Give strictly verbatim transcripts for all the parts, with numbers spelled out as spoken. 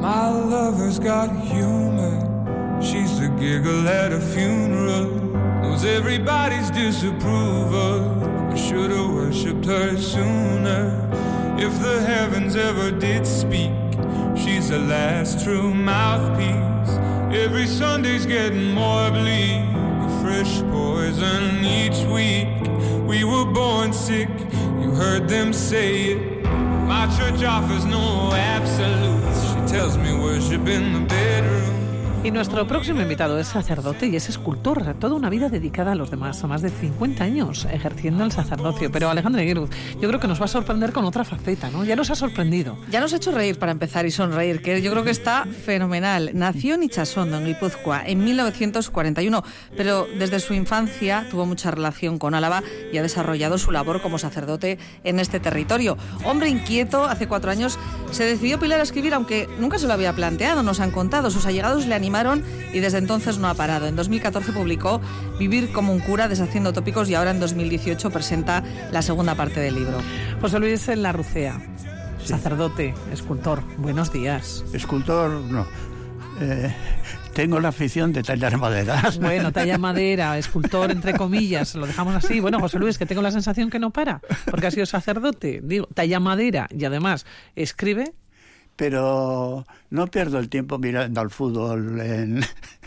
My lover's got humor. She's the giggle at a funeral. Knows everybody's disapproval. I should've worshipped her sooner. If the heavens ever did speak, she's the last true mouthpiece. Every Sunday's getting more bleak. A fresh poison each week. We were born sick, you heard them say it. My church offers no absolutes. She tells me worship in the bedroom. Y nuestro próximo invitado es sacerdote y es escultor, toda una vida dedicada a los demás, a más de cincuenta años ejerciendo el sacerdocio. Pero Alejandra Eguiruz, yo creo que nos va a sorprender con otra faceta, ¿no? Ya nos ha sorprendido. Ya nos ha hecho reír para empezar y sonreír, que yo creo que está fenomenal. Nació en Itxasondo, en Guipúzcoa, en mil novecientos cuarenta y uno, pero desde su infancia tuvo mucha relación con Álava y ha desarrollado su labor como sacerdote en este territorio. Hombre inquieto, hace cuatro años se decidió pilar a escribir, aunque nunca se lo había planteado, nos han contado. Sus allegados le animaron y desde entonces no ha parado. En dos mil catorce publicó Vivir como un cura, deshaciendo tópicos, y ahora en dos mil dieciocho presenta la segunda parte del libro. José Luis Larrucea, sí. Sacerdote, escultor, buenos días. Escultor, no. Eh, tengo la afición de tallar madera. Bueno, talla madera, escultor, entre comillas, lo dejamos así. Bueno, José Luis, que tengo la sensación que no para, porque ha sido sacerdote, digo, talla madera y además escribe. Pero no pierdo el tiempo mirando al fútbol en,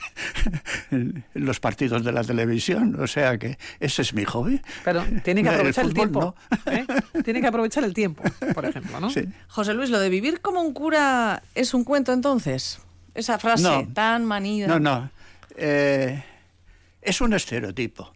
en los partidos de la televisión, o sea que ese es mi hobby. Pero tiene que aprovechar el, el tiempo, no. ¿eh? Tiene que aprovechar el tiempo, por ejemplo, ¿no? Sí. José Luis, lo de vivir como un cura es un cuento entonces, esa frase no, tan manida. No, no, eh, es un estereotipo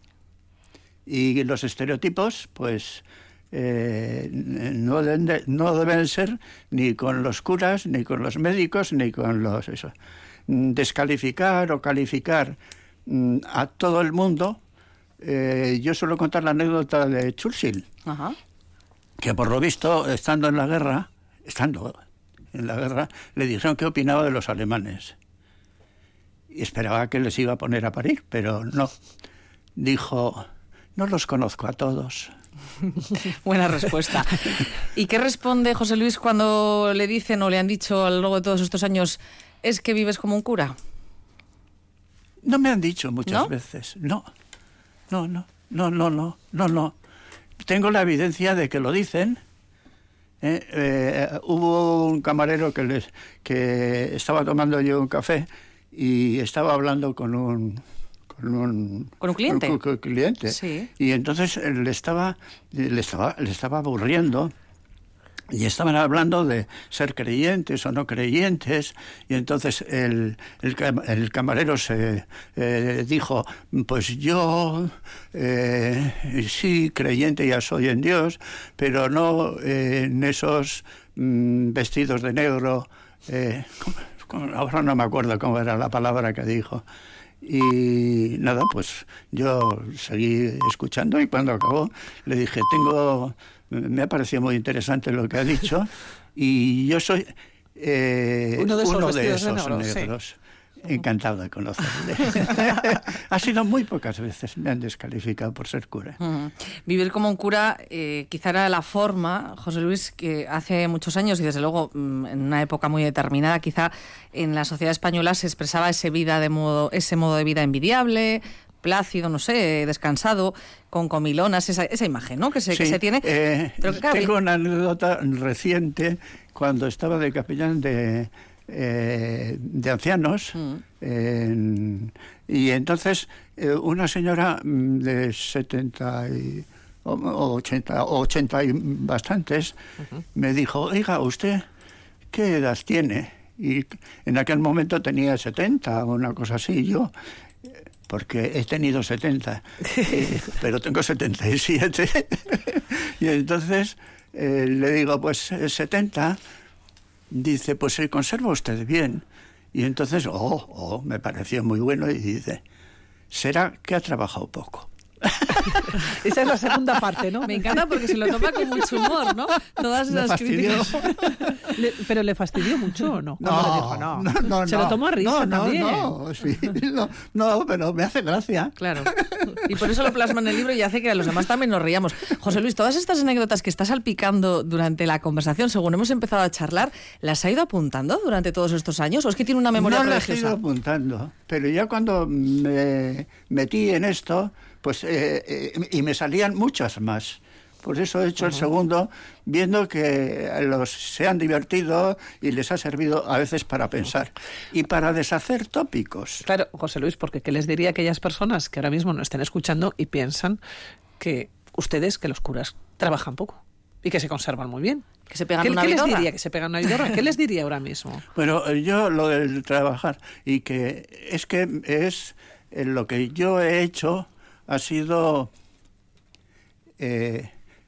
y los estereotipos, pues. Eh, no, deben de, no deben ser ni con los curas, ni con los médicos, ni con los... eso. Descalificar o calificar mm, a todo el mundo. Eh, yo suelo contar la anécdota de Churchill, Ajá. que por lo visto, estando en la guerra, estando en la guerra, le dijeron qué opinaba de los alemanes. Y esperaba que les iba a poner a parir, pero no. Dijo, no los conozco a todos. Buena respuesta. ¿Y qué responde José Luis cuando le dicen o le han dicho a lo largo de todos estos años, es que vives como un cura? No me han dicho muchas ¿No? veces. No, no, no, no, no, no, no, no. Tengo la evidencia de que lo dicen. Eh, eh, hubo un camarero que les que estaba tomando yo un café y estaba hablando con un con un, ¿Con un cliente? Con, con, con cliente. Sí. Y entonces le estaba le estaba le estaba aburriendo. Y estaban hablando de ser creyentes o no creyentes, y entonces el, el, el camarero se eh, dijo, pues yo eh, sí, creyente ya soy en Dios, pero no eh, en esos mm, vestidos de negro, eh, ahora no me acuerdo cómo era la palabra que dijo. Y nada, pues yo seguí escuchando y cuando acabó le dije, tengo... me ha parecido muy interesante lo que ha dicho y yo soy eh, uno de esos, uno de esos negro, negros. Sí. Encantado de conocerle. Ha sido muy pocas veces me han descalificado por ser cura. Uh-huh. Vivir como un cura eh, quizá era la forma, José Luis, que hace muchos años y desde luego en una época muy determinada, quizá en la sociedad española se expresaba ese, vida de modo, ese modo de vida envidiable, plácido, no sé, descansado, con comilonas, esa, esa imagen, ¿no? Que se, sí, que se tiene. Eh, Pero que, claro, tengo una anécdota reciente cuando estaba de capellán de, eh, de ancianos mm. en, y entonces eh, una señora de setenta y o ochenta, ochenta y bastantes uh-huh. me dijo, oiga, ¿usted qué edad tiene? Y en aquel momento tenía setenta o una cosa así, yo... porque he tenido setenta, eh, pero tengo setenta y siete. Y entonces eh, le digo, pues setenta, dice, pues se conserva usted bien. Y entonces, oh, oh, me pareció muy bueno y dice, será que ha trabajado poco. Esa es la segunda parte, ¿no? Me encanta porque se lo toma con mucho humor, ¿no? Todas Me esas fastidió. críticas. Le- ¿Pero le fastidió mucho o no? No, ¿Cómo le dijo? No, no, no, Se no. lo tomó a risa no, no, también. No, sí, no, no, pero me hace gracia. Claro. Y por eso lo plasma en el libro y hace que a los demás también nos riamos. José Luis, todas estas anécdotas que estás salpicando durante la conversación, según hemos empezado a charlar, ¿las ha ido apuntando durante todos estos años? ¿O es que tiene una memoria No las he ido prodigiosa? apuntando, pero ya cuando me metí en esto, pues eh, eh, y me salían muchas más. Por eso he hecho el segundo, viendo que los se han divertido y les ha servido a veces para pensar y para deshacer tópicos. Claro, José Luis, porque ¿qué les diría a aquellas personas que ahora mismo no estén escuchando y piensan que ustedes, que los curas, trabajan poco y que se conservan muy bien? Que se pegan ¿Qué, una qué les vidorra. diría? ¿Que se pegan una vidorra? ¿Qué les diría ahora mismo? Bueno, yo lo del trabajar y que es que es eh, lo que yo he hecho ha sido eh,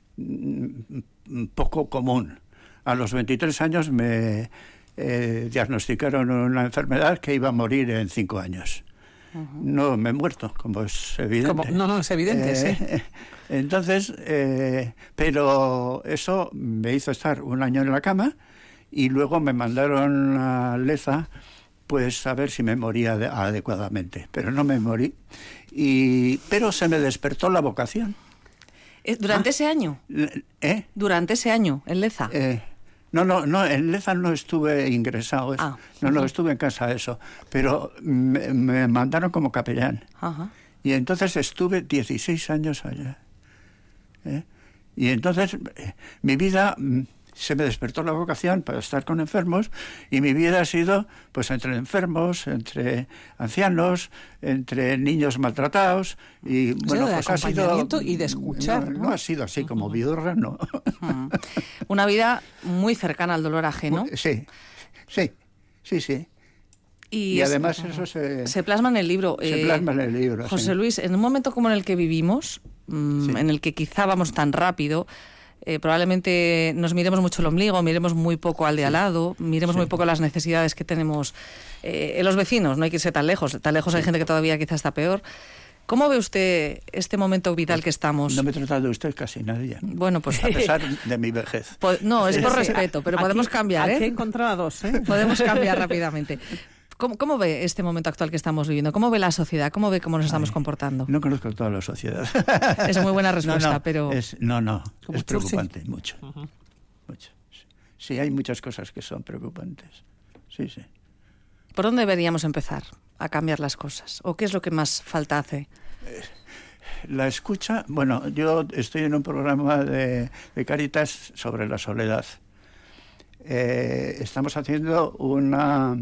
mm, poco común. A los veintitrés años me eh, diagnosticaron una enfermedad que iba a morir en cinco años. No me he muerto, como es evidente. Como- no, no, es evidente, Eh, sí. Entonces, eh, pero eso me hizo estar un año en la cama y luego me mandaron a Leza pues a ver si me moría de- adecuadamente. Pero no me morí. Y, pero se me despertó la vocación. Eh, ¿Durante ese año? ¿Eh? Durante ese año, en Leza. Eh, no, no, no, en Leza no estuve ingresado. Ah, no, no, ujú. estuve en casa eso. Pero me, me mandaron como capellán. Ajá. Y entonces estuve dieciséis años allá. ¿eh? Y entonces eh, mi vida, mm, se me despertó la vocación para estar con enfermos y mi vida ha sido pues entre enfermos, entre ancianos, entre niños maltratados y bueno, de pues ha sido... acompañamiento y de escuchar, No, ¿no? no ha sido así como vidorra, no. Mm. Una vida muy cercana al dolor ajeno. Sí, sí, sí, sí. Y, es- además eso se, se plasma en el libro. se eh, plasma en el libro. José sí. Luis, en un momento como en el que vivimos, mm, Sí. en el que quizá vamos tan rápido, eh, probablemente nos miremos mucho el ombligo, miremos muy poco al de al lado, miremos Sí. muy poco las necesidades que tenemos eh, en los vecinos, no hay que irse tan lejos, tan lejos hay gente que todavía quizá está peor. ¿Cómo ve usted este momento vital que estamos? No me trata de usted casi nadie. Bueno, pues A pesar de mi vejez. po- no, es por Sí, respeto, pero aquí- podemos cambiar, Aquí he ¿eh? encontrado a dos, ¿eh? Podemos cambiar rápidamente. ¿Cómo, ¿Cómo ve este momento actual que estamos viviendo? ¿Cómo ve la sociedad? ¿Cómo ve cómo nos estamos Ay, comportando? No conozco toda la sociedad. Es muy buena respuesta, no, no, pero... es- no, no, Como es Churchill. preocupante, mucho. mucho. Sí, hay muchas cosas que son preocupantes. Sí, sí. ¿Por dónde deberíamos empezar a cambiar las cosas? ¿O qué es lo que más falta hace? La escucha, bueno, yo estoy en un programa de, de Cáritas sobre la soledad. Eh, estamos haciendo una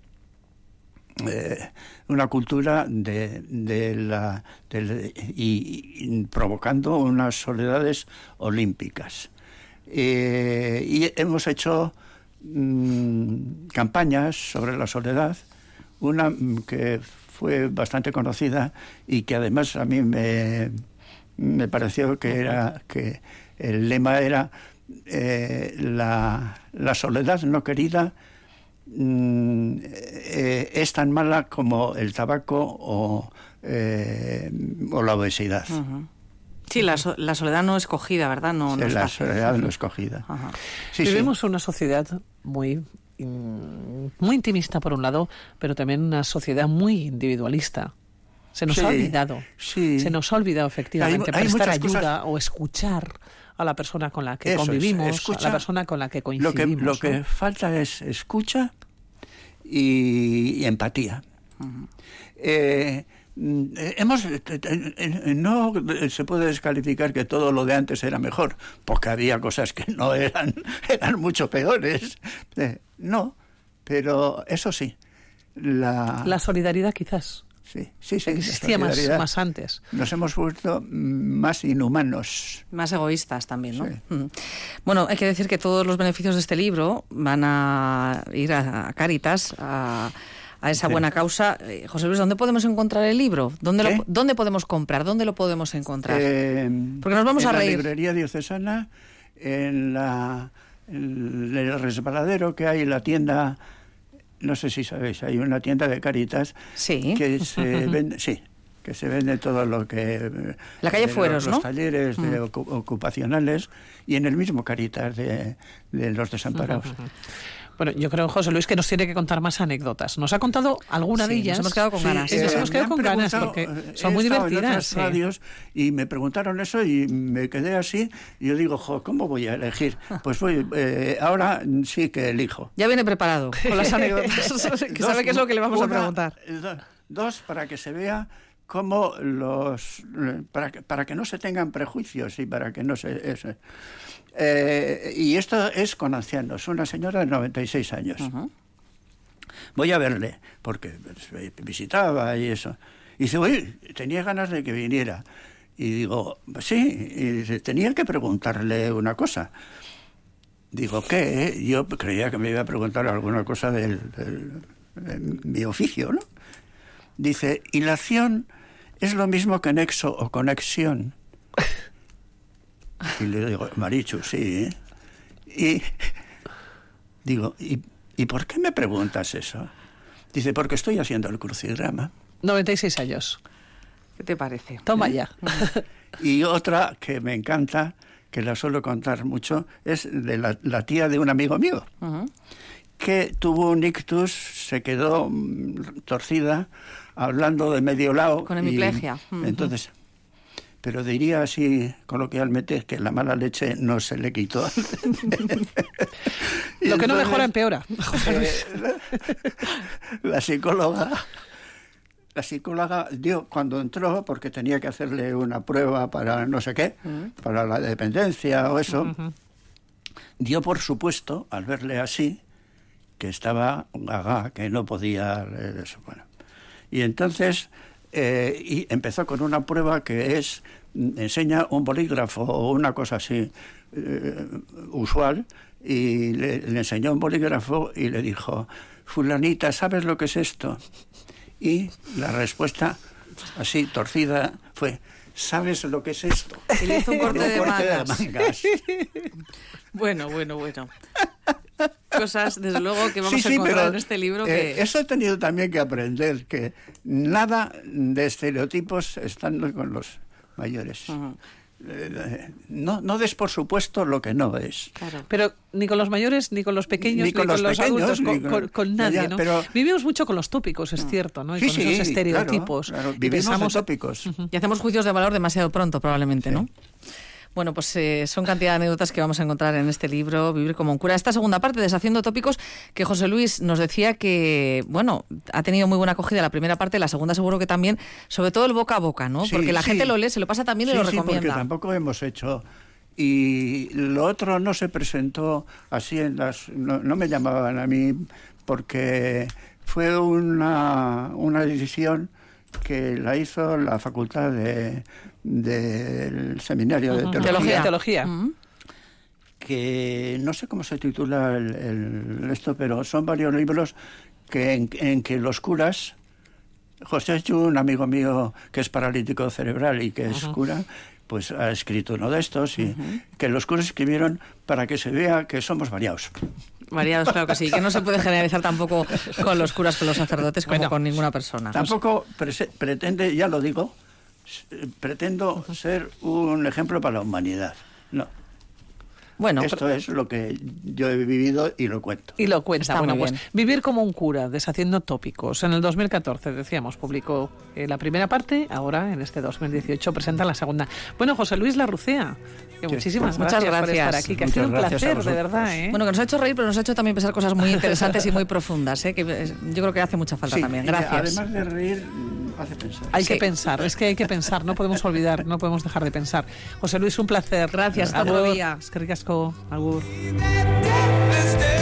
eh, una cultura de, de la de, y, y provocando unas soledades olímpicas. Eh, y hemos hecho mm, campañas sobre la soledad, una mm, que fue bastante conocida y que además a mí me, me pareció que era que el lema era eh, la, la soledad no querida mm, eh, es tan mala como el tabaco o, eh, o la obesidad. Uh-huh. Sí, la, so- la soledad no escogida, ¿verdad? No, no Es es la fácil. soledad no escogida. Ajá. Sí, sí. Vivimos una sociedad muy, mm, muy intimista, por un lado, pero también una sociedad muy individualista. Se nos Sí, ha olvidado. sí. Se nos ha olvidado, efectivamente, Hay- hay prestar muchas ayuda cosas- o escuchar a la persona con la que Eso es, convivimos, escucha- a la persona con la que Lo que, coincidimos. lo que ¿no? falta es escucha y, y empatía. Eh, mm, eh, hemos eh, eh, eh, no se puede descalificar que todo lo de antes era mejor, porque había cosas que no eran, eran mucho peores. Eh, no, pero eso sí. La, La solidaridad, quizás, sí, sí, sí, la existía más, solidaridad. más antes. Nos hemos vuelto mm, más inhumanos. Más egoístas también, ¿no? Sí. Mm. Bueno, hay que decir que todos los beneficios de este libro van a ir a, a Cáritas, a, a esa Sí. buena causa. Eh, José Luis, ¿dónde podemos encontrar el libro? ¿Dónde, ¿Qué? lo, ¿Dónde podemos comprar? ¿Dónde lo podemos encontrar? Eh, Porque nos vamos en a reír. la librería diocesana, en, la, en el resbaladero que hay, la tienda, no sé si sabéis, hay una tienda de Cáritas Sí. que se vende, sí, que se vende todo lo que... La calle Fueros, los, ¿no? Los talleres de mm. ocu ocupacionales y en el mismo Caritas de, de los desamparados. Uh-huh, uh-huh. Bueno, yo creo, José Luis, que nos tiene que contar más anécdotas. Nos ha contado alguna sí, de ellas. Nos hemos quedado con sí, ganas. Eh, nos hemos quedado con ganas porque son muy divertidas. En otras sí. radios y me preguntaron eso y me quedé así. Y yo digo, jo, ¿cómo voy a elegir? Pues voy, eh, ahora sí que elijo. Ya viene preparado con las anécdotas. que dos, sabe qué es lo que le vamos una, a preguntar. Dos, para que se vea cómo los... Para que, para que no se tengan prejuicios y para que no se... Eso. Eh, y esto es con ancianos, una señora de noventa y seis años. Uh-huh. Voy a verle, porque visitaba y eso. Y dice, oye, tenía ganas de que viniera. Y digo, sí, y dice, tenía que preguntarle una cosa. Digo, ¿qué? Yo creía que me iba a preguntar alguna cosa del, del, de mi oficio, ¿no? Dice, ¿hilación es lo mismo que nexo o conexión? Y le digo, Marichu, sí, ¿eh? Y digo, ¿y, ¿y por qué me preguntas eso? Dice, porque estoy haciendo el crucigrama. noventa y seis años. ¿Qué te parece? Toma ya. Y otra que me encanta, que la suelo contar mucho, es de la, la tía de un amigo mío, uh-huh. que tuvo un ictus, se quedó mm, torcida, hablando de medio lado. Con hemiplegia. Y, uh-huh. Entonces... Pero diría así coloquialmente que la mala leche no se le quitó. Lo que entonces, no mejora empeora. Eh, la, la psicóloga, la psicóloga dio cuando entró, porque tenía que hacerle una prueba para no sé qué, uh-huh. para la dependencia o eso, uh-huh. dio por supuesto, al verle así, que estaba gaga, que no podía eso, bueno. Y entonces... Eh, y empezó con una prueba que es, enseña un bolígrafo o una cosa así eh, usual, y le, le enseñó un bolígrafo y le dijo, fulanita, ¿sabes lo que es esto? Y la respuesta, así torcida, fue, ¿sabes lo que es esto? Y le hizo un corte, de, un corte mangas. de mangas. Bueno, bueno, bueno. Cosas, desde luego, que vamos sí, a sí, encontrar pero, en este libro. Que... Eh, eso he tenido también que aprender, que nada de estereotipos estando con los mayores. Uh-huh. Eh, no, no des por supuesto lo que no es. Claro. Pero ni con los mayores, ni con los pequeños, ni con, ni con los, los pequeños, adultos, con, con, con nadie, ya, ¿no? Pero... Vivimos mucho con los tópicos, es cierto, ¿no? Y sí, con sí, esos estereotipos. Claro, claro. Y Vivimos pensamos... en tópicos. Uh-huh. Y hacemos juicios de valor demasiado pronto, probablemente, sí. ¿no? Bueno, pues eh, son cantidad de anécdotas que vamos a encontrar en este libro, Vivir como un cura. Esta segunda parte, Deshaciendo tópicos, que José Luis nos decía que, bueno, ha tenido muy buena acogida la primera parte, la segunda seguro que también, sobre todo el boca a boca, ¿no? Sí, porque la sí. gente lo lee, se lo pasa también y sí, lo sí, recomienda. Porque tampoco hemos hecho... Y lo otro no se presentó así en las... No, no me llamaban a mí porque fue una, una decisión que la hizo la facultad de... del seminario de uh-huh. teología, teología, teología. Uh-huh. que no sé cómo se titula el, el, esto, pero son varios libros que en, en que los curas, José Chu, un amigo mío que es paralítico cerebral y que uh-huh. es cura, pues ha escrito uno de estos y uh-huh. que los curas escribieron para que se vea que somos variados. Variados, claro que sí, que no se puede generalizar tampoco con los curas, con los sacerdotes, como bueno, con ninguna persona. Tampoco pre- pretende, ya lo digo, pretendo ser un ejemplo para la humanidad. No. Bueno, esto pero... es lo que yo he vivido y lo cuento. Y lo cuenta. Está bueno, muy pues bien. Vivir como un cura, deshaciendo tópicos. En el dos mil catorce, decíamos, publicó eh, la primera parte, ahora en este dos mil dieciocho presenta la segunda. Bueno, José Luis Larrucea, que sí. muchísimas Muchas gracias, gracias por estar aquí, que Muchas ha sido un placer, a de verdad. ¿eh? Bueno, que nos ha hecho reír, pero nos ha hecho también pensar cosas muy interesantes y muy profundas, ¿eh? que yo creo que hace mucha falta sí, también. Gracias. Además de reír, hace pensar. Hay sí. que pensar, es que hay que pensar, no podemos olvidar, no podemos dejar de pensar. José Luis, un placer. Gracias, hasta otro día. Es que ricasco, agur. This day